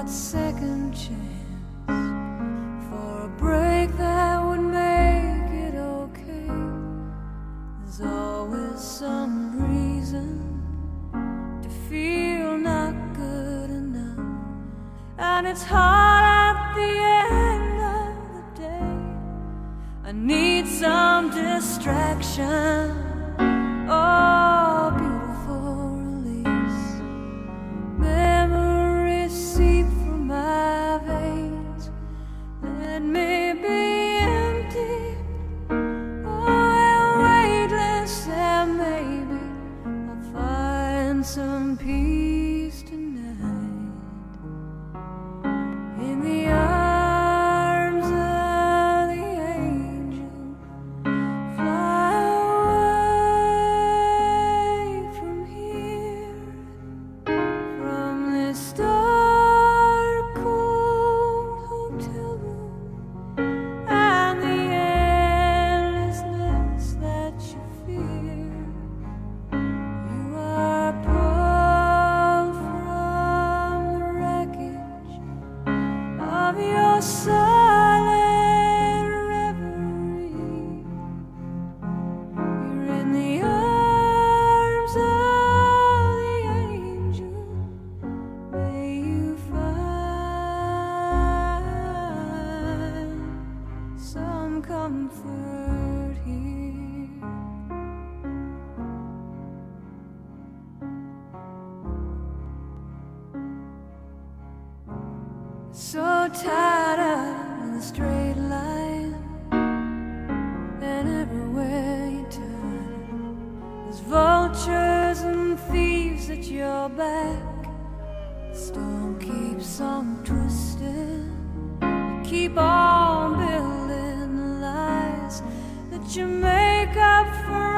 that second chance for a break that would make it okay. There's always some reason to feel not good enough, and it's hard at the end of the day. I need some distraction. Oh, beautiful release. Memories seep through my veins. Let me be empty, oh, weightless, and maybe I'll find some peace tonight in the arms of the angel. Fly away from here, from this dark, cold hotel room, and the endlessness that you fear. You are pulled from the wreckage of your silent reverie. You're in the arms of the angel. May you find some comfort here. So tied up in a straight line, and everywhere you turn, there's vultures and thieves at your back. The storm keeps on twisting. You keep on building the lies that you make up for